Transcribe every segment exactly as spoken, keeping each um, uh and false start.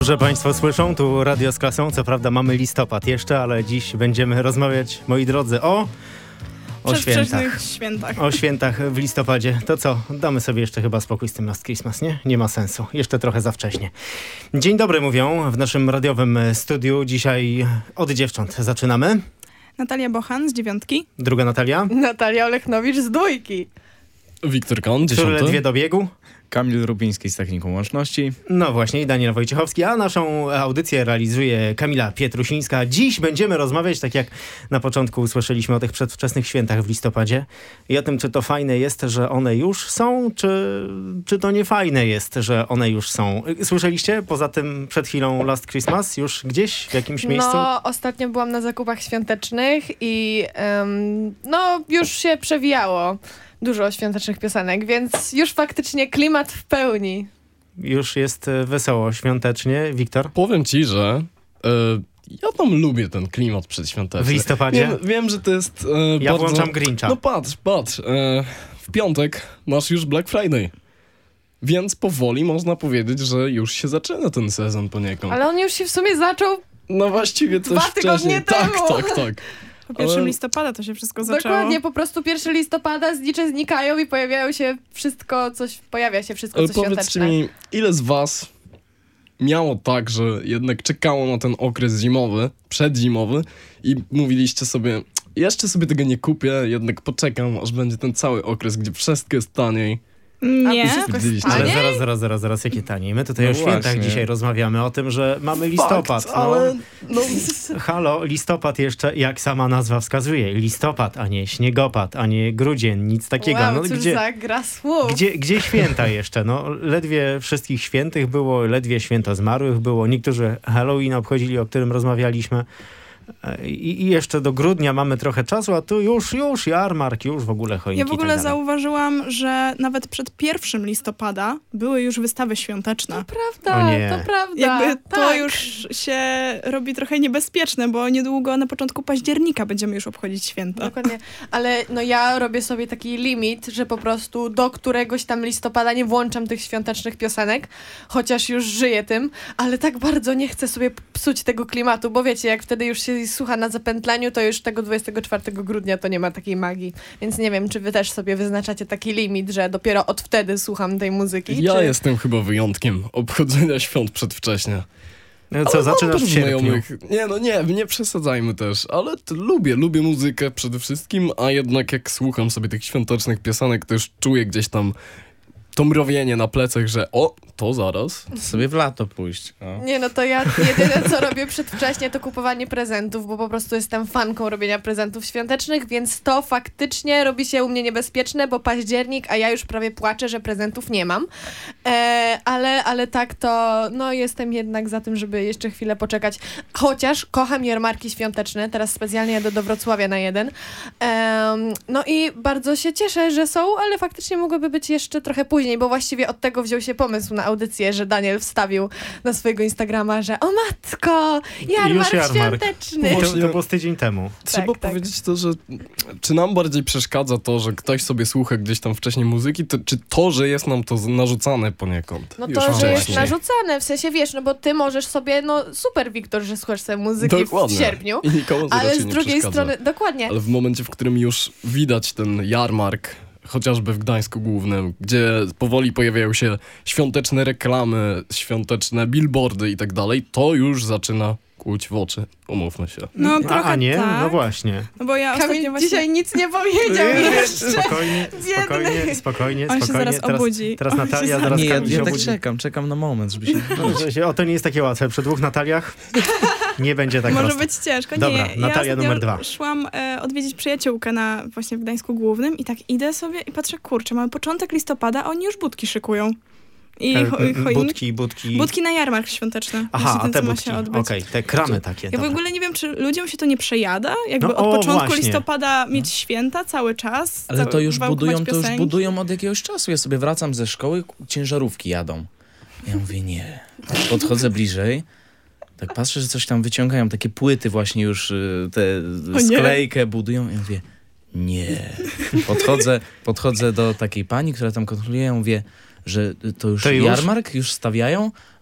Że Państwo słyszą, tu Radio z Klasą, co prawda mamy listopad jeszcze, ale dziś będziemy rozmawiać, moi drodzy, o, o świętach. świętach. O świętach w listopadzie. To co, damy sobie jeszcze chyba spokój z tym Last Christmas, nie? Nie ma sensu, jeszcze trochę za wcześnie. Dzień dobry mówią w naszym radiowym studiu. Dzisiaj od dziewcząt zaczynamy. Natalia Bochan z dziewiątki. Druga Natalia. Natalia Olechnowicz z dwójki. Wiktor Kon, Który dziesiąty. ledwie dobiegł. Kamil Rubiński z Techniką Łączności. No właśnie, i Daniel Wojciechowski, a naszą audycję realizuje Kamila Pietrusińska. Dziś będziemy rozmawiać, tak jak na początku usłyszeliśmy, o tych przedwczesnych świętach w listopadzie i o tym, czy to fajne jest, że one już są, czy, czy to nie fajne jest, że one już są. Słyszeliście poza tym przed chwilą Last Christmas już gdzieś w jakimś miejscu? No, ostatnio byłam na zakupach świątecznych i um, no, już się przewijało dużo świątecznych piosenek, więc już faktycznie klimat w pełni. Już jest wesoło, świątecznie. Wiktor? Powiem ci, że e, ja tam lubię ten klimat przedświąteczny. W listopadzie? Wiem, wiem że to jest e, Ja bardzo... włączam Grincha. No patrz, patrz. E, w piątek masz już Black Friday. Więc powoli można powiedzieć, że już się zaczyna ten sezon poniekąd. Ale on już się w sumie zaczął. No właściwie coś Dwa wcześniej. tygodnie Tak, temu. tak, tak. Po pierwszym Ale- listopada to się wszystko zaczęło. Dokładnie, po prostu pierwszego listopada znicze znikają i pojawiają się wszystko, coś, pojawia się wszystko, Ale co powiedzcie świąteczne. mi, ile z was miało tak, że jednak czekało na ten okres zimowy, przedzimowy i mówiliście sobie, jeszcze sobie tego nie kupię, jednak poczekam, aż będzie ten cały okres, gdzie wszystko jest taniej. Nie. wszystko jest Widzieliście? Ale taniej? zaraz, zaraz, zaraz, zaraz, jakie taniej. My tutaj No o świętach właśnie. dzisiaj rozmawiamy, o tym, że mamy listopad. Fakt, ale no, No. Halo, listopad jeszcze, jak sama nazwa wskazuje. Listopad, a nie śniegopad, a nie grudzień, nic takiego. Wow, no, cóż gdzie, za gra słów. gdzie, gdzie święta jeszcze? No, ledwie wszystkich świętych było, ledwie święto zmarłych było. Niektórzy Halloween obchodzili, o którym rozmawialiśmy. I, I jeszcze do grudnia mamy trochę czasu, a tu już, już jarmark, już w ogóle choinki. Ja w ogóle i tak dalej. zauważyłam, że nawet przed pierwszym listopada były już wystawy świąteczne. Prawda, O nie. to prawda. Jakby to tak. już się robi trochę niebezpieczne, bo niedługo na początku października będziemy już obchodzić święta. Dokładnie, ale no ja robię sobie taki limit, że po prostu do któregoś tam listopada nie włączam tych świątecznych piosenek, chociaż już żyję tym, ale tak bardzo nie chcę sobie psuć tego klimatu, bo wiecie, jak wtedy już się słucha na zapętleniu, to już tego dwudziestego czwartego grudnia to nie ma takiej magii, więc nie wiem, czy wy też sobie wyznaczacie taki limit, że dopiero od wtedy słucham tej muzyki, ja czy... jestem chyba wyjątkiem obchodzenia świąt przedwcześnie. No co, Ale mam zaczynasz też w sierpniu. znajomych- Nie, no nie, nie przesadzajmy też, ale t- lubię, lubię muzykę przede wszystkim, a jednak jak słucham sobie tych świątecznych piosenek, to już czuję gdzieś tam to mrowienie na plecach, że o, to zaraz. Sobie w lato pójść. O. Nie, no to ja jedyne, co robię przedwcześnie, to kupowanie prezentów, bo po prostu jestem fanką robienia prezentów świątecznych, więc to faktycznie robi się u mnie niebezpieczne, bo październik, a ja już prawie płaczę, że prezentów nie mam. E, ale, ale tak to, no jestem jednak za tym, żeby jeszcze chwilę poczekać. Chociaż kocham jarmarki świąteczne, teraz specjalnie jadę do Wrocławia na jeden. Em, no i bardzo się cieszę, że są, ale faktycznie mogłyby być jeszcze trochę później, bo właściwie od tego wziął się pomysł na audycję, że Daniel wstawił na swojego Instagrama, że o matko, jarmark, Już jarmark. świąteczny. I to, Właśnie- to było z tydzień temu. Trzeba tak. powiedzieć to, że czy nam bardziej przeszkadza to, że ktoś sobie słucha gdzieś tam wcześniej muzyki, to, czy to, że jest nam to z- narzucane poniekąd? No Już to, że jest wcześniej. narzucane, w sensie wiesz, no bo ty możesz sobie, no super Wiktor, że słuchasz sobie muzyki Dokładnie. w sierpniu, I nikomu to ale raczej z nie drugiej przeszkadza. strony, dokładnie, Ale w momencie, w którym już widać ten jarmark, chociażby w Gdańsku Głównym, gdzie powoli pojawiają się świąteczne reklamy, świąteczne billboardy i tak dalej, to już zaczyna kłuć w oczy, umówmy się. No A, trochę a nie? tak. No właśnie. No bo ja ostatnio Kamil właśnie... dzisiaj nic nie powiedział jeszcze. Spokojnie, Biedny. spokojnie, spokojnie, On się spokojnie. zaraz obudzi. Teraz On się Natalia, zaraz- zaraz Nie, ja, Kamil się ja tak obudzi. czekam, czekam na moment, żeby się... Że się- O, to nie jest takie łatwe. Przy dwóch Nataliach nie będzie tak Może prosto. być ciężko. Dobra, nie, Natalia ja ostatnio numer dwa. szłam e, odwiedzić przyjaciółkę na właśnie w Gdańsku Głównym i tak idę sobie i patrzę, kurczę, mamy początek listopada, a oni już budki szykują. I E, cho, choinki. Budki, budki. Budki na jarmark świąteczny. Aha, Właśnie a ten, te co ma budki. się Okej, odbyć. te kramy takie. Ja w dobra. ogóle nie wiem, czy ludziom się to nie przejada, jakby No, od o, początku właśnie. listopada mieć święta cały czas. Ale cały, to już wałkować budują, to już piosenki. budują od jakiegoś czasu. Ja sobie wracam ze szkoły, ciężarówki jadą. Ja mówię, nie. Podchodzę bliżej, tak patrzę, że coś tam wyciągają, takie płyty właśnie już, y, te O nie. sklejkę budują. Ja mówię, nie. Podchodzę, podchodzę do takiej pani, która tam kontroluje, ja mówię, że to już, To już? jarmark już stawiają, a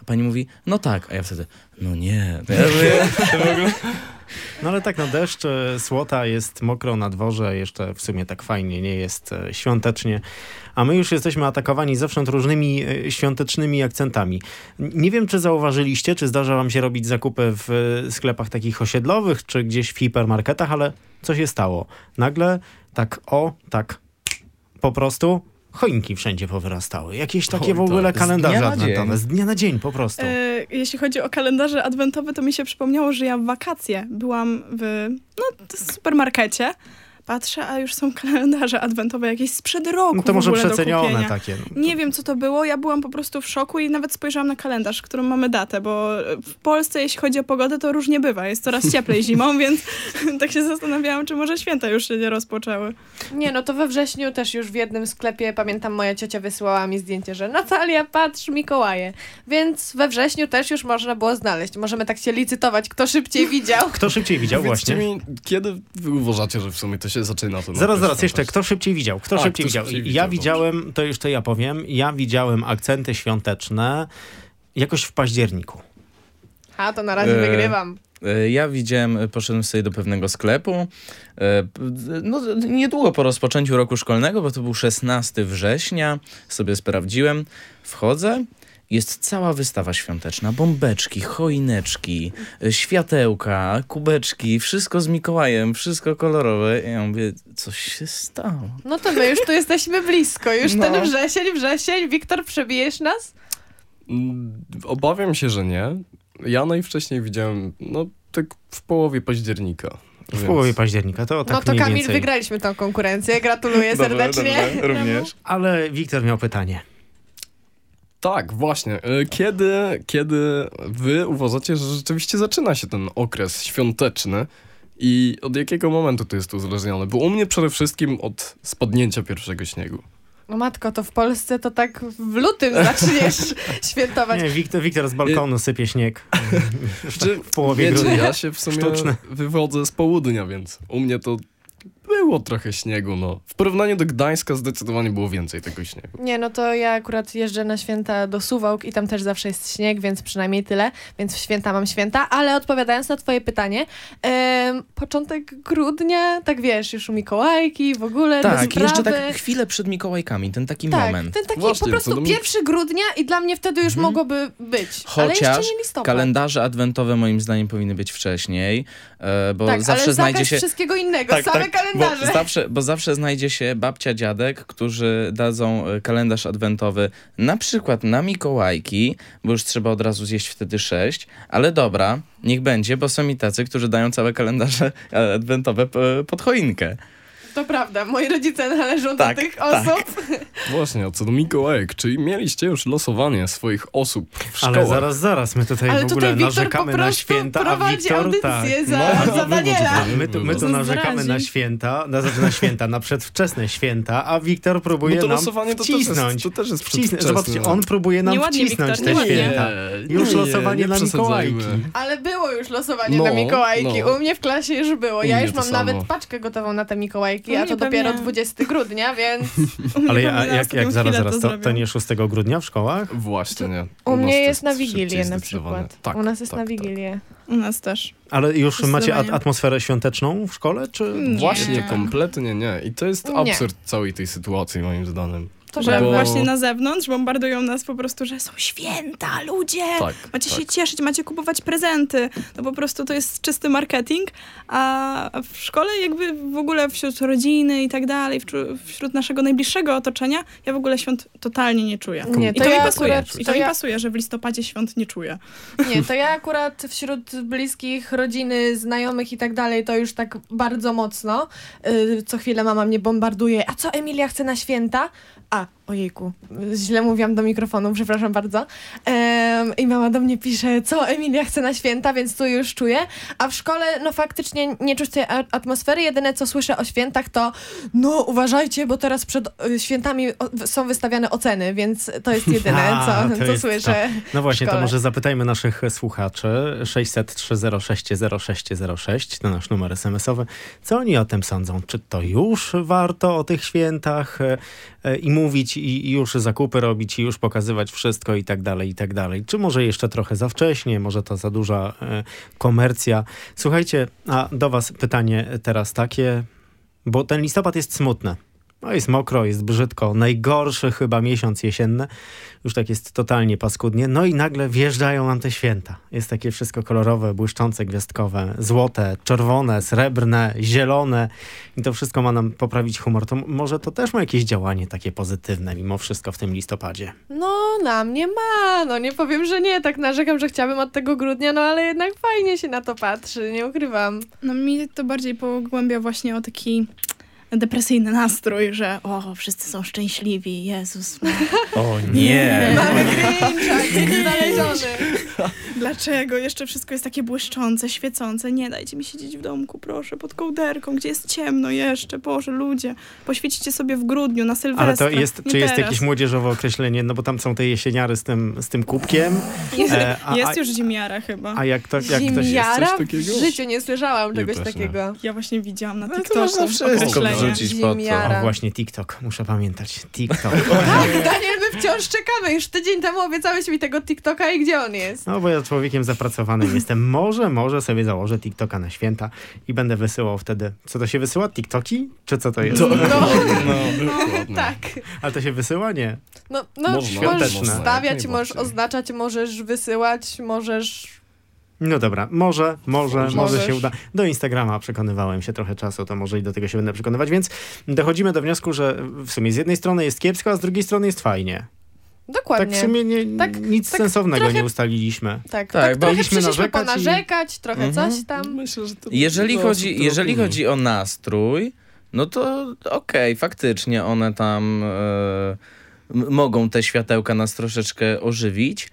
pani mówi, no tak, a ja wtedy, no nie. To ja mówię, to w ogóle... No ale tak, no deszcz, e, słota, jest mokro na dworze, jeszcze w sumie tak fajnie nie jest e, świątecznie, a my już jesteśmy atakowani zewsząd różnymi e, świątecznymi akcentami. N- Nie wiem, czy zauważyliście, czy zdarza wam się robić zakupy w e, sklepach takich osiedlowych, czy gdzieś w hipermarketach, ale co się stało? Nagle tak o, tak po prostu choinki wszędzie powyrastały. Jakieś takie Oj, w ogóle tak. Z kalendarze dnia na adwentowe. dzień. Z dnia na dzień po prostu. E, jeśli chodzi o kalendarze adwentowe, to mi się przypomniało, że ja w wakacje byłam w no, supermarkecie. Patrzę, a już są kalendarze adwentowe jakieś sprzed roku No to w może ogóle do przecenione kupienia. takie. No. Nie wiem, co to było. Ja byłam po prostu w szoku i nawet spojrzałam na kalendarz, w którym mamy datę, bo w Polsce, jeśli chodzi o pogodę, to różnie bywa. Jest coraz cieplej zimą, więc tak się zastanawiałam, czy może święta już się nie rozpoczęły. Nie, no to we wrześniu też już w jednym sklepie, pamiętam, moja ciocia wysyłała mi zdjęcie, że Natalia, patrz, Mikołaje. Więc we wrześniu też już można było znaleźć. Możemy tak się licytować, kto szybciej widział. Kto szybciej widział Powiedzcie właśnie? mi, kiedy wy uważacie, że w sumie to się zaczyna? Ten Zaraz, okres zaraz, jeszcze, świąteczny? kto szybciej widział? Kto A, szybciej kto widział? szybciej ja widział, widziałem, to jeszcze ja powiem, ja widziałem akcenty świąteczne jakoś w październiku. A, to na razie E, wygrywam. E, Ja widziałem, e, poszedłem sobie do pewnego sklepu, e, p- no niedługo po rozpoczęciu roku szkolnego, bo to był szesnastego września, sobie sprawdziłem, wchodzę, jest cała wystawa świąteczna, bombeczki, choineczki, e, światełka, kubeczki, wszystko z Mikołajem, wszystko kolorowe. I ja mówię, coś się stało. No to my już tu jesteśmy blisko. Już No. ten wrzesień, wrzesień. Wiktor, przebijesz nas? Mm, Obawiam się, że nie. Ja najwcześniej widziałem, no tak w połowie października. W więc- połowie października, to tak no to mniej Kamil, więcej. wygraliśmy tą konkurencję. Gratuluję serdecznie. Dobrze, również. Ale Wiktor miał pytanie. Tak, właśnie. E, Kiedy, kiedy wy uważacie, że rzeczywiście zaczyna się ten okres świąteczny i od jakiego momentu to jest uzależnione? Bo u mnie przede wszystkim od spadnięcia pierwszego śniegu. No matko, to w Polsce to tak w lutym zaczniesz świętować. Nie, Wiktor, Wiktor z balkonu sypie śnieg. Czy, w połowie wiecie, grudnia. ja się w sumie Sztuczne. wywodzę z południa, więc u mnie to było trochę śniegu, no. W porównaniu do Gdańska zdecydowanie było więcej tego śniegu. Nie, no to ja akurat jeżdżę na święta do Suwałk i tam też zawsze jest śnieg, więc przynajmniej tyle. Więc w święta mam święta, ale odpowiadając na twoje pytanie, em, początek grudnia, tak wiesz, już u Mikołajki, w ogóle Tak, te i jeszcze sprawy. tak chwilę przed Mikołajkami, ten taki Tak, moment. ten taki Właśnie, po co prostu do mnie- pierwszy grudnia i dla mnie wtedy już Mhm. mogłoby być. ale Chociaż jeszcze nie listopad. kalendarze adwentowe moim zdaniem powinny być wcześniej, e, bo tak, zawsze ale znajdzie zakaz się... wszystkiego innego, same kalendarze. Bo zawsze, bo zawsze znajdzie się babcia, dziadek, którzy dadzą e, kalendarz adwentowy na przykład na Mikołajki, bo już trzeba od razu zjeść wtedy sześć, ale dobra, niech będzie, bo są i tacy, którzy dają całe kalendarze e, adwentowe p- pod choinkę. To prawda, moi rodzice należą Tak, do tych tak. osób. Właśnie, a co do Mikołajek, czyli mieliście już losowanie swoich osób w szkołach? Ale zaraz, zaraz, my tutaj Ale w ogóle tutaj Wiktor po narzekamy na prostu święta, a prowadzi Wiktor audycję tak. za, No, za no, Daniela. no, My tu, my tu Co narzekamy zrazi. na święta, na, znaczy na święta, na przedwczesne święta, a Wiktor próbuje No to nam losowanie to też jest, wcisnąć. to też jest Wcisnąć. przedwczesne. Zobaczcie, on próbuje nam Nieładnie, wcisnąć Wiktor, te nieładnie. święta. Już losowanie na przesadzajmy. Mikołajki. Ale było już losowanie No, na Mikołajki. no. U mnie w klasie już było. U Ja mnie już to mam samo. nawet paczkę gotową na te Mikołajki, U a mnie to dopiero pewnie- dwudziestego grudnia, więc Ale ja, Pewnie na jak, ostatnią jak zaraz, chwilę zaraz, to, zrobią. to nie szóstego grudnia w szkołach? Właśnie, nie. u nas mnie to jest na szybciej Wigilię na zdecydowanie. przykład. Tak, U nas jest tak, na tak. Wigilię. U nas też. Ale już macie Zdecydowanie. at- atmosferę świąteczną w szkole, czy... Nie. Właśnie, kompletnie nie. I to jest Nie. absurd całej tej sytuacji, moim zdaniem. To Że prawda. właśnie na zewnątrz bombardują nas po prostu, że są święta, ludzie! Tak, Macie tak. się cieszyć, macie kupować prezenty. To po prostu to jest czysty marketing, a w szkole jakby w ogóle wśród rodziny i tak dalej, wczu- wśród naszego najbliższego otoczenia, ja w ogóle świąt totalnie nie czuję. Nie, I to to, ja mi pasuje. akurat- I to to mi ja- pasuje, że w listopadzie świąt nie czuję. Nie, to ja akurat wśród bliskich, rodziny, znajomych i tak dalej, to już tak bardzo mocno. Yy, co chwilę mama mnie bombarduje. A co Emilia chce na święta? A, ojejku, źle mówiłam do mikrofonu, przepraszam bardzo. Em, I mama do mnie pisze, co Emilia chce na święta, więc tu już czuję. A w szkole, no faktycznie nie czuć tej a- atmosfery. Jedyne, co słyszę o świętach, to no uważajcie, bo teraz przed y, świętami o, są wystawiane oceny, więc to jest jedyne, A, co, to co jest słyszę. No właśnie, to szkole. może zapytajmy naszych słuchaczy. sześćset trzy zero sześć zero sześć zero sześć to nasz numer es em esowy. Co oni o tym sądzą? Czy to już warto o tych świętach e, e, i mówić i, i już zakupy robić i już pokazywać wszystko i tak dalej, i tak dalej. Czy może jeszcze trochę za wcześnie, może to za duża e, komercja. Słuchajcie, a do was pytanie teraz takie, bo ten listopad jest smutny. No jest mokro, jest brzydko. Najgorszy chyba miesiąc jesienny. Już tak jest totalnie paskudnie. No i nagle wjeżdżają nam te święta. Jest takie wszystko kolorowe, błyszczące, gwiazdkowe, złote, czerwone, srebrne, zielone. I to wszystko ma nam poprawić humor. To może to też ma jakieś działanie takie pozytywne mimo wszystko w tym listopadzie. No, na mnie ma. No nie powiem, że nie. Tak narzekam, że chciałabym od tego grudnia, no ale jednak fajnie się na to patrzy. Nie ukrywam. No mi to bardziej pogłębia właśnie o taki depresyjny nastrój, że o, wszyscy są szczęśliwi, Jezus. O nie! Mamy Grincha, jest znaleziony. Dlaczego? Jeszcze wszystko jest takie błyszczące, świecące. Nie, dajcie mi siedzieć w domku, proszę, pod kołderką, gdzie jest ciemno jeszcze. Boże, ludzie, poświecicie sobie w grudniu, na Sylwestra. Ale to jest, nie czy jest teraz. jakieś młodzieżowe określenie? No bo tam są te jesieniary z tym, z tym kubkiem. Jest, E, a, jest a, już zimiara chyba. a jak to, jak ktoś jest Zimiara? coś takiego? W życiu nie słyszałam Ja czegoś też nie. takiego. Ja właśnie widziałam na No to TikToku można wszystko określenie. wrzucić pod to. Zimiara. O, właśnie TikTok. Muszę pamiętać. TikTok. Tak, Daniel, my wciąż czekamy. Już tydzień temu obiecałeś mi tego TikToka i gdzie on jest? No bo ja człowiekiem zapracowanym jestem. Może, może sobie założę TikToka na święta i będę wysyłał wtedy. Co to się wysyła? TikToki? Czy co to jest? No, Dokładnie. tak. Ale to się wysyła? Nie. No, no Można, możesz można, wstawiać, jak możesz najbardziej. oznaczać, możesz wysyłać, możesz... No dobra, może, może, może Możesz. się uda. Do Instagrama przekonywałem się trochę czasu, to może i do tego się będę przekonywać, więc dochodzimy do wniosku, że w sumie z jednej strony jest kiepsko, a z drugiej strony jest fajnie. Dokładnie. Tak w sumie nie, Tak- nic tak sensownego trochę- nie ustaliliśmy. Tak, Tak, tak, trochę byliśmy przyszliśmy narzekać i- ponarzekać, trochę Mhm. coś tam. Myślę, że to Jeżeli dużo chodzi, osób to jeżeli rozumie. chodzi o nastrój, no to okej, faktycznie one tam e, m- mogą te światełka nas troszeczkę ożywić,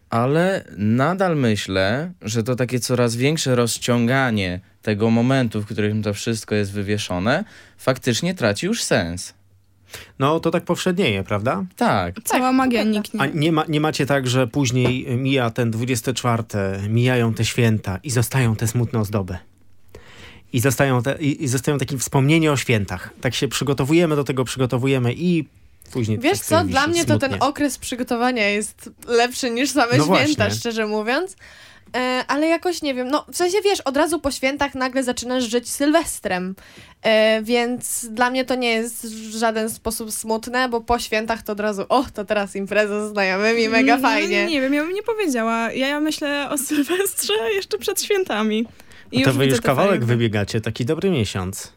ale nadal myślę, że to takie coraz większe rozciąganie tego momentu, w którym to wszystko jest wywieszone, faktycznie traci już sens. No to tak powszednieje, prawda? Tak. Cała magia niknie. A nie, ma, nie macie tak, że później mija ten dwudziesty czwarty, mijają te święta i zostają te smutne ozdoby. I zostają, te, i, i zostają takie wspomnienia o świętach. Tak się przygotowujemy do tego, przygotowujemy i później... Wiesz tak co, sobie dla wisi mnie to ten smutnie. okres przygotowania jest lepszy niż same No święta, właśnie. szczerze mówiąc. E, ale jakoś nie wiem, no w sensie wiesz, od razu po świętach nagle zaczynasz żyć Sylwestrem, e, więc dla mnie to nie jest w żaden sposób smutne, bo po świętach to od razu, o, to teraz impreza z znajomymi, mega Mm, fajnie. Nie wiem, ja bym nie powiedziała. Ja, ja myślę o Sylwestrze jeszcze przed świętami. I No to wy widzę już te kawałek farby. wybiegacie, taki dobry miesiąc.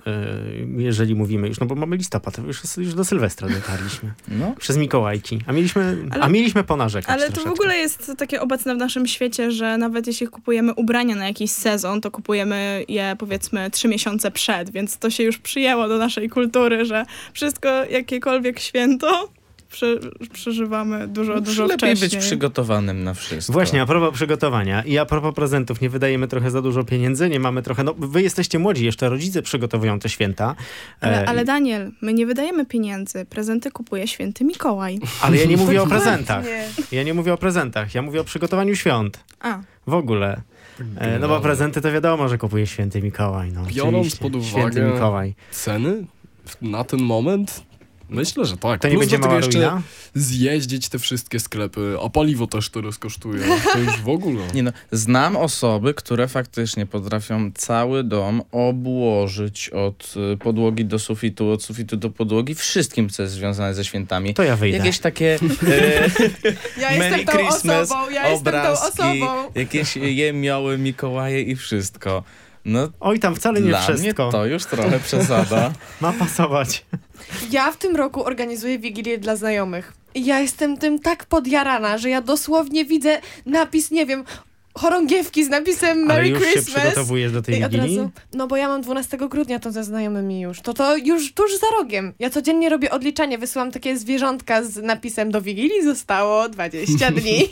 Yy, jeżeli mówimy już, no bo mamy listopad, już, już do Sylwestra dotarliśmy. No. Przez Mikołajki. A mieliśmy, Ale- a mieliśmy ponarzekać Ale to w troszeczkę. ogóle jest takie obecne w naszym świecie, że nawet jeśli kupujemy ubrania na jakiś sezon, to kupujemy je powiedzmy trzy miesiące przed, więc to się już przyjęło do naszej kultury, że wszystko, jakiekolwiek święto, prze, przeżywamy dużo, No, dużo lepiej wcześniej. być przygotowanym na wszystko. Właśnie, a propos przygotowania i a propos prezentów, nie wydajemy trochę za dużo pieniędzy, nie mamy trochę, no wy jesteście młodzi, jeszcze rodzice przygotowują te święta. Ale, E, ale Daniel, my nie wydajemy pieniędzy, prezenty kupuje święty Mikołaj. ale ja nie mówię o prezentach. Nie. Ja nie mówię o prezentach, ja mówię o przygotowaniu świąt. A, W ogóle. E, no bo prezenty to wiadomo, że kupuje święty Mikołaj. No, Biorąc oczywiście. pod uwagę- Święty Mikołaj. Ceny na ten moment? Myślę, że tak. To nie Plus będzie do tego mała jeszcze ruina? zjeździć te wszystkie sklepy, a paliwo też teraz kosztuje. To już w ogóle. Nie no, znam osoby, które faktycznie potrafią cały dom obłożyć od y, podłogi do sufitu, od sufitu do podłogi, wszystkim, co jest związane ze świętami. To ja wyjdę. Jakieś takie e, Ja Merry jestem tą Christmas, osobą, ja jestem tą obrazki, osobą. jakieś jemioły, Mikołaje i wszystko. No, Oj, tam wcale nie dla wszystko. mnie to już trochę przesada. Ma pasować. Ja w tym roku organizuję Wigilię dla znajomych. I ja jestem tym tak podjarana, że ja dosłownie widzę napis, nie wiem, chorągiewki z napisem Ale Merry już się Christmas. przygotowujesz do tej I od Wigilii? razu, no bo ja mam dwunastego grudnia to ze znajomymi już. To to już tuż za rogiem. Ja codziennie robię odliczanie, wysyłam takie zwierzątka z napisem do Wigilii, zostało dwadzieścia dni.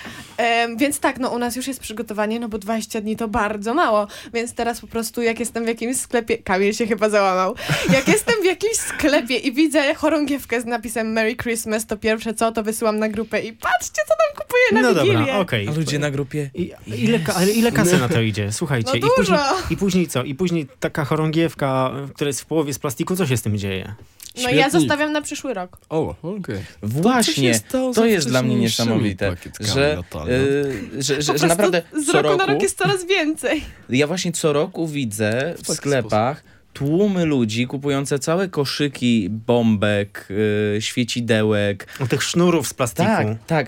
Em, więc tak, no u nas już jest przygotowanie, no bo dwadzieścia dni to bardzo mało, więc teraz po prostu jak jestem w jakimś sklepie, Kamil się chyba załamał, jak jestem w jakimś sklepie i widzę chorągiewkę z napisem Merry Christmas, to pierwsze co, to wysyłam na grupę i patrzcie, co tam kupuję na No Wigilię. dobra, okej. A ludzie na grupie... I, ile, ka- ale ile kasy na to idzie? Słuchajcie. No i, później, dużo. I później co? I później taka chorągiewka, która jest w połowie z plastiku, co się z tym dzieje? No Świetnik. ja zostawiam na przyszły rok. O, okej. Okay. Właśnie, to, to jest dla mnie niesamowite, że, yy, że, że, że naprawdę z co roku, roku na rok jest coraz więcej. Ja właśnie co roku widzę w sklepach tłumy ludzi kupujące całe koszyki bombek, yy, świecidełek. O tych sznurów z plastiku. Tak, tak.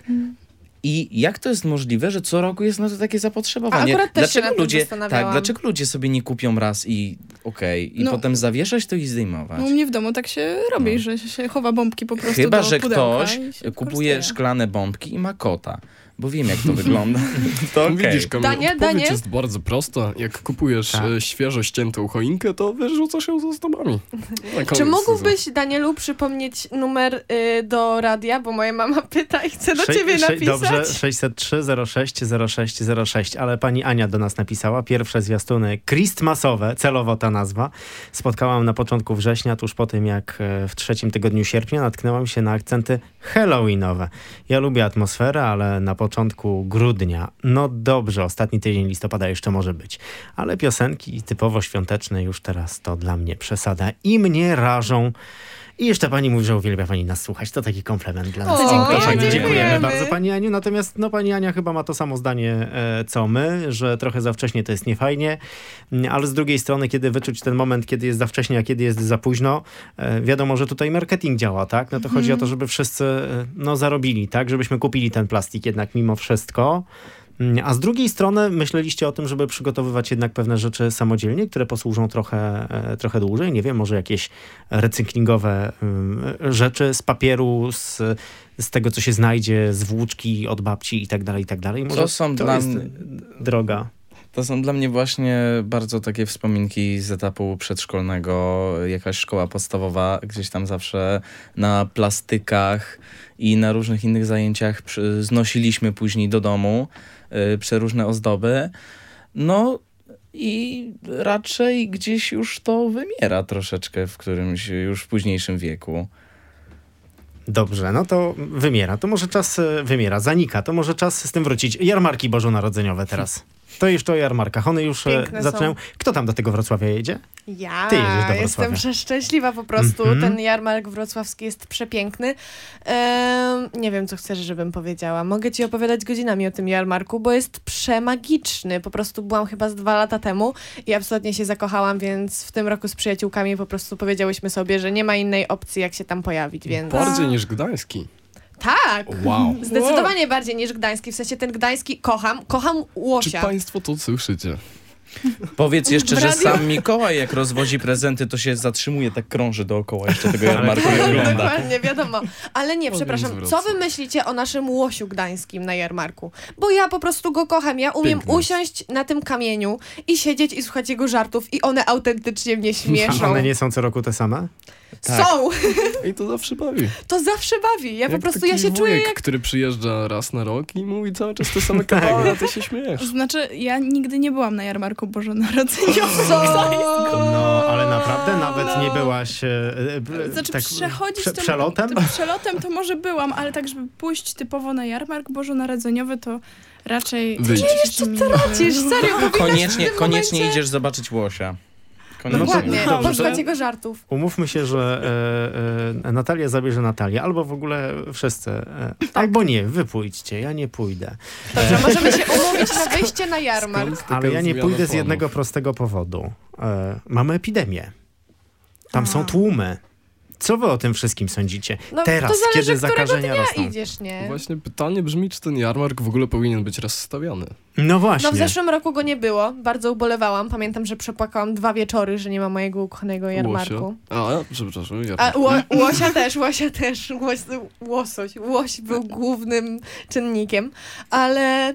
I jak to jest możliwe, że co roku jest na to takie zapotrzebowanie? A akurat też dlaczego się nad tym ludzie, zastanawiałam. tak, dlaczego ludzie sobie nie kupią raz i okej, okay, i No. potem zawieszać to i zdejmować? No u mnie w domu tak się robi, No. że się chowa bombki po prostu Chyba, do że pudełka ktoś i się kupuje wykorzystuje. szklane bombki i ma kota. Bo wiem, jak to wygląda. To okay. Widzisz, Kamil, Danie, odpowiedź danie? jest bardzo prosta. Jak kupujesz Tak. e, świeżo ściętą choinkę, to wyrzucasz ją ze ozdobami. Na Czy koniec mógłbyś, sezonu. Danielu, przypomnieć numer y, do radia, bo moja mama pyta i chce do Sze- ciebie sze- napisać. Dobrze, sześćset trzy zero sześć zero sześć zero sześć, ale pani Ania do nas napisała. Pierwsze zwiastuny Christmasowe, celowo ta nazwa. Spotkałam na początku września, tuż po tym jak e, w trzecim tygodniu sierpnia natknęłam się na akcenty halloweenowe. Ja lubię atmosferę, ale na początku grudnia, no dobrze, ostatni tydzień listopada jeszcze może być, ale piosenki typowo świąteczne już teraz to dla mnie przesada i mnie rażą. I jeszcze pani mówi, że uwielbia pani nas słuchać. To taki komplement dla nas. O, Dziękuję. dziękujemy. Dziękujemy bardzo pani Aniu. Natomiast no, pani Ania chyba ma to samo zdanie e, co my, że trochę za wcześnie to jest niefajnie, Mm, ale z drugiej strony, kiedy wyczuć ten moment, kiedy jest za wcześnie, a kiedy jest za późno, e, wiadomo, że tutaj marketing działa, tak? No to chodzi o to, żeby wszyscy e, no, zarobili, tak? Żebyśmy kupili ten plastik jednak mimo wszystko. A z drugiej strony myśleliście o tym, żeby przygotowywać jednak pewne rzeczy samodzielnie, które posłużą trochę, e, trochę dłużej. Nie wiem, może jakieś recyklingowe y, rzeczy z papieru, z, z tego, co się znajdzie, z włóczki od babci i tak dalej, i tak dalej. Może To są to dla jest mnie... droga. To są dla mnie właśnie bardzo takie wspominki z etapu przedszkolnego, jakaś szkoła podstawowa, gdzieś tam zawsze na plastykach i na różnych innych zajęciach przy, znosiliśmy później do domu y, przeróżne ozdoby. No i raczej gdzieś już to wymiera troszeczkę w którymś już w późniejszym wieku. Dobrze, no to wymiera. To może czas e, wymiera, zanika. To może czas z tym wrócić. Jarmarki bożonarodzeniowe teraz. To jeszcze o jarmarkach. One już e, Piękne zaczynają. są. Kto tam do tego Wrocławia jedzie? Ja Ty jedziesz do Wrocławia. jestem przeszczęśliwa po prostu. Mhm. Ten jarmark wrocławski jest przepiękny. Ehm, nie wiem, co chcesz, żebym powiedziała. Mogę ci opowiadać godzinami o tym jarmarku, bo jest przemagiczny. Po prostu byłam chyba z dwa lata temu i absolutnie się zakochałam, więc w tym roku z przyjaciółkami po prostu powiedziałyśmy sobie, że nie ma innej opcji, jak się tam pojawić, więc... Bardziej niż gdański. Tak! Wow. Zdecydowanie bardziej niż gdański. W sensie ten gdański kocham. Kocham Czy łosia. państwo to słyszycie? Powiedz jeszcze, W że radiu? sam Mikołaj, jak rozwozi prezenty, to się zatrzymuje, tak krąży dookoła jeszcze tego jarmarku i ogląda. Dokładnie, wiadomo. Ale nie, Powiem przepraszam, zwrotnie. co wy myślicie o naszym łosiu gdańskim na jarmarku? Bo ja po prostu go kocham. Ja umiem Piękny. usiąść na tym kamieniu i siedzieć i słuchać jego żartów i one autentycznie mnie A śmieszą. one nie są co roku te same? Tak. Są! I to zawsze bawi. To zawsze bawi. Ja po Jak prostu, taki ja się czuję wujek, jak... który przyjeżdża raz na rok i mówi cały czas te same kawały, a ty się śmiejesz. Znaczy, ja nigdy nie byłam na jarmarku bożonarodzeniowym. No, ale naprawdę nawet nie byłaś e, e, Znaczy tak, przechodzić prze, tym, przelotem? tym przelotem to może byłam, ale tak, żeby pójść typowo na jarmark bożonarodzeniowy, to raczej... Wyjdź. Jeszcze mi Tracisz, serio, powinnaś Koniecznie, w tym koniecznie momencie... idziesz zobaczyć łosia. No Koniecznie. Dokładnie, Dobrze, że- posłuchać jego żartów. Umówmy się, że e, e, Natalia zabierze Natalię, albo w ogóle wszyscy. E, albo nie, wy pójdźcie, ja nie pójdę. Dobrze, możemy się umówić na wyjście na jarmark. Taka Ale ja nie zmiana pójdę z planów. jednego prostego powodu. E, mamy epidemię. Tam A. są tłumy. Co wy o tym wszystkim sądzicie? No, Teraz, to zależy, kiedy którego zakażenia dnia rosną. idziesz, nie? Właśnie pytanie brzmi, czy ten jarmark w ogóle powinien być rozstawiany. No właśnie. No w zeszłym roku go nie było. Bardzo ubolewałam. Pamiętam, że przepłakałam dwa wieczory, że nie ma mojego ukochanego jarmarku. Łosia. A, przepraszam, A jarmark. ło, łosia też, łosia też. Łoś, łosoś. Łoś był głównym czynnikiem. Ale...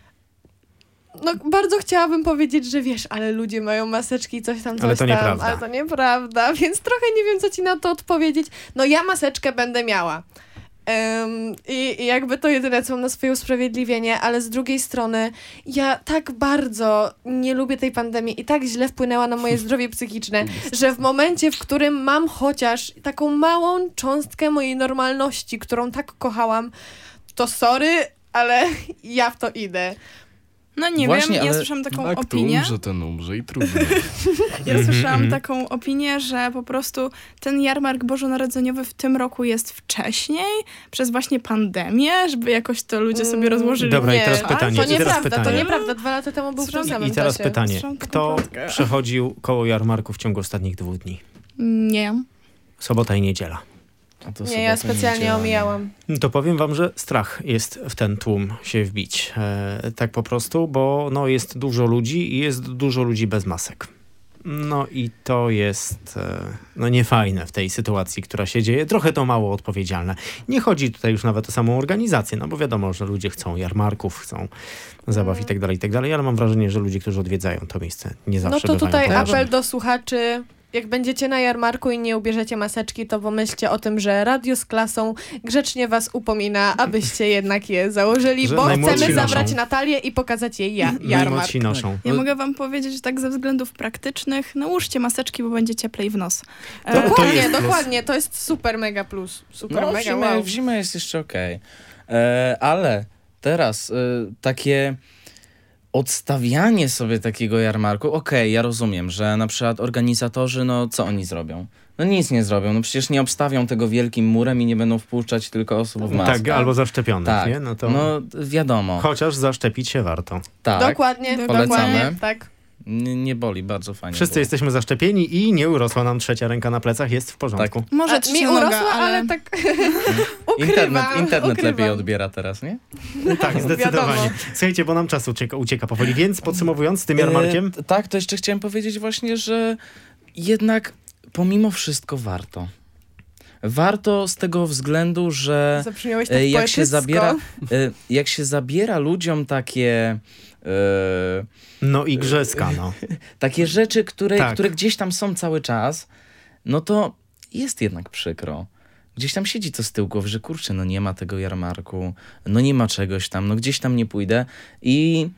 No bardzo chciałabym powiedzieć, że wiesz, ale ludzie mają maseczki, coś tam, coś Ale to tam. nieprawda. Ale to nieprawda, więc trochę nie wiem, co ci na to odpowiedzieć. No ja maseczkę będę miała. Um, i, I jakby to jedyne, co mam na swoje usprawiedliwienie, ale z drugiej strony ja tak bardzo nie lubię tej pandemii i tak źle wpłynęła na moje zdrowie psychiczne, że w momencie, w którym mam chociaż taką małą cząstkę mojej normalności, którą tak kochałam, to sorry, ale ja w to idę. No nie Właśnie, wiem, ja ale słyszałam taką Jak to opinię. umrze, ten umrze i trudno. Ja słyszałam Mhm. taką opinię, że po prostu ten jarmark bożonarodzeniowy w tym roku jest wcześniej, przez właśnie pandemię, żeby jakoś to ludzie sobie Mm, rozłożyli. Dobra, i Nie, teraz a, pytanie, To i teraz nieprawda, to pytanie. nieprawda. Dwa lata temu był w tym samym I teraz czasie. pytanie. Słyszałam taką Kto plotkę. przechodził koło jarmarku w ciągu ostatnich dwóch dni? Nie. Sobota i niedziela. A to Nie, ja sobota, specjalnie niedziela. omijałam. No to powiem wam, że strach jest w ten tłum się wbić. E, tak po prostu, bo no, jest dużo ludzi i jest dużo ludzi bez masek. No i to jest e, no niefajne w tej sytuacji, która się dzieje. Trochę to mało odpowiedzialne. Nie chodzi tutaj już nawet o samą organizację, no bo wiadomo, że ludzie chcą jarmarków, chcą zabaw i tak dalej, i tak dalej, ale mam wrażenie, że ludzie, którzy odwiedzają to miejsce, nie zawsze No to bywają tutaj poważni. apel do słuchaczy. Jak będziecie na jarmarku i nie ubierzecie maseczki, to pomyślcie o tym, że radio z klasą grzecznie was upomina, abyście jednak je założyli, Że bo najmłodsi chcemy noszą. zabrać Natalię i pokazać jej ja, jarmark. Najmłodsi noszą. Ja mogę wam powiedzieć, że tak ze względów praktycznych, nałóżcie maseczki, bo będzie cieplej w nos. E, To- to Dokładnie, jest plus. dokładnie. To jest super mega plus. Super No, w mega zimę, wow. w zimę jest jeszcze okej. E, Ale teraz e, takie odstawianie sobie takiego jarmarku, okej, ja rozumiem, że na przykład organizatorzy, no co oni zrobią? No nic nie zrobią, no przecież nie obstawią tego wielkim murem i nie będą wpuszczać tylko osób w maskach. Tak, albo zaszczepionych, Tak, nie? No to no wiadomo, chociaż zaszczepić się warto. tak, Dokładnie, Polecamy. dokładnie, tak. nie, nie boli, bardzo fajnie Wszyscy było. jesteśmy zaszczepieni i nie urosła nam trzecia ręka na plecach, jest w porządku. Może A, mi trzecia urosła, noga, ale, ale tak ukrywam, Internet, internet ukrywam. lepiej odbiera teraz, nie? Tak, zdecydowanie. Wiadomo. Słuchajcie, bo nam czas ucieka, ucieka powoli, więc podsumowując z tym jarmarkiem, E, tak, to jeszcze chciałem powiedzieć właśnie, że jednak pomimo wszystko warto. Warto z tego względu, że Zabrzmiałeś tak e, jak się poetycko. zabiera, e, jak się zabiera ludziom takie e, no igrzyska, no. takie rzeczy, które, Tak. które gdzieś tam są cały czas, no to jest jednak przykro. Gdzieś tam siedzi to z tyłu głowy, że kurczę, no nie ma tego jarmarku, no nie ma czegoś tam, no gdzieś tam nie pójdę i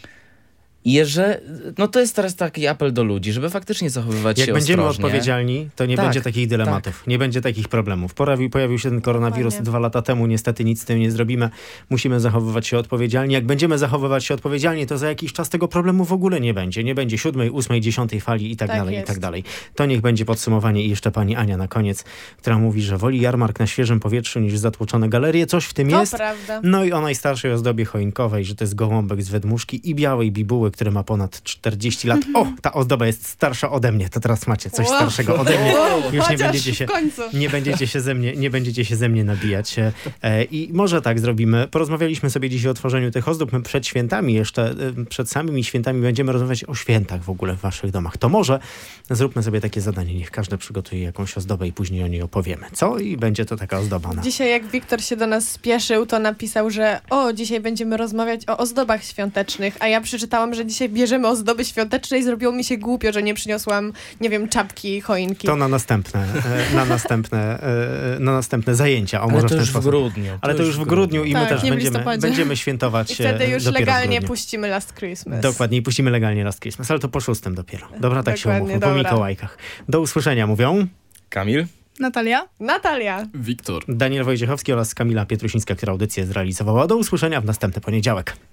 Jeżeli, no to jest teraz taki apel do ludzi, żeby faktycznie zachowywać Jak się będziemy ostrożnie. odpowiedzialni, to nie Tak, będzie takich dylematów, nie będzie takich problemów. Pojawił, pojawił się ten koronawirus Dokładnie. dwa lata temu, niestety nic z tym nie zrobimy. Musimy zachowywać się odpowiedzialnie. Jak będziemy zachowywać się odpowiedzialnie, to za jakiś czas tego problemu w ogóle nie będzie. Nie będzie siódmej, ósmej, dziesiątej fali i tak, Tak dalej, jest. i tak dalej. To niech będzie podsumowanie i jeszcze pani Ania na koniec, która mówi, że woli jarmark na świeżym powietrzu niż zatłoczone galerie. Coś w tym To jest. prawda. No i o najstarszej ozdobie choinkowej, że to jest gołąbek z Wydmuszki i białej bibuły, który ma ponad czterdzieści lat. O, ta ozdoba jest starsza ode mnie, to teraz macie coś Wow. starszego ode mnie. Wow, Już nie chociaż będziecie się w końcu. nie będziecie się ze mnie, nie będziecie się ze mnie nabijać. E, I może tak zrobimy. Porozmawialiśmy sobie dzisiaj o tworzeniu tych ozdób. My przed świętami, jeszcze e, przed samymi świętami będziemy rozmawiać o świętach w ogóle w waszych domach. To może zróbmy sobie takie zadanie. Niech każdy przygotuje jakąś ozdobę i później o niej opowiemy. Co? I będzie to taka ozdoba. Na... Dzisiaj jak Wiktor się do nas spieszył, to napisał, że o, dzisiaj będziemy rozmawiać o ozdobach świątecznych, a ja przeczytałam, że dzisiaj bierzemy ozdoby świąteczne i zrobiło mi się głupio, że nie przyniosłam, nie wiem, czapki, choinki. To na następne, e, na następne, e, na następne zajęcia. O, Ale może to w ten już w sposób. grudniu. Ale to już w grudniu i my Tak, też nie w będziemy, listopadzie. będziemy świętować I wtedy e, już dopiero w legalnie grudniu. puścimy Last Christmas. Dokładnie, i puścimy legalnie Last Christmas, ale to po szóstym dopiero. Dobra, tak się Dokładnie, umówmy, po dobra. Mikołajkach. Do usłyszenia mówią Kamil? Natalia? Natalia. Wiktor. Daniel Wojciechowski oraz Kamila Pietrusińska, która audycję zrealizowała. Do usłyszenia w następny poniedziałek.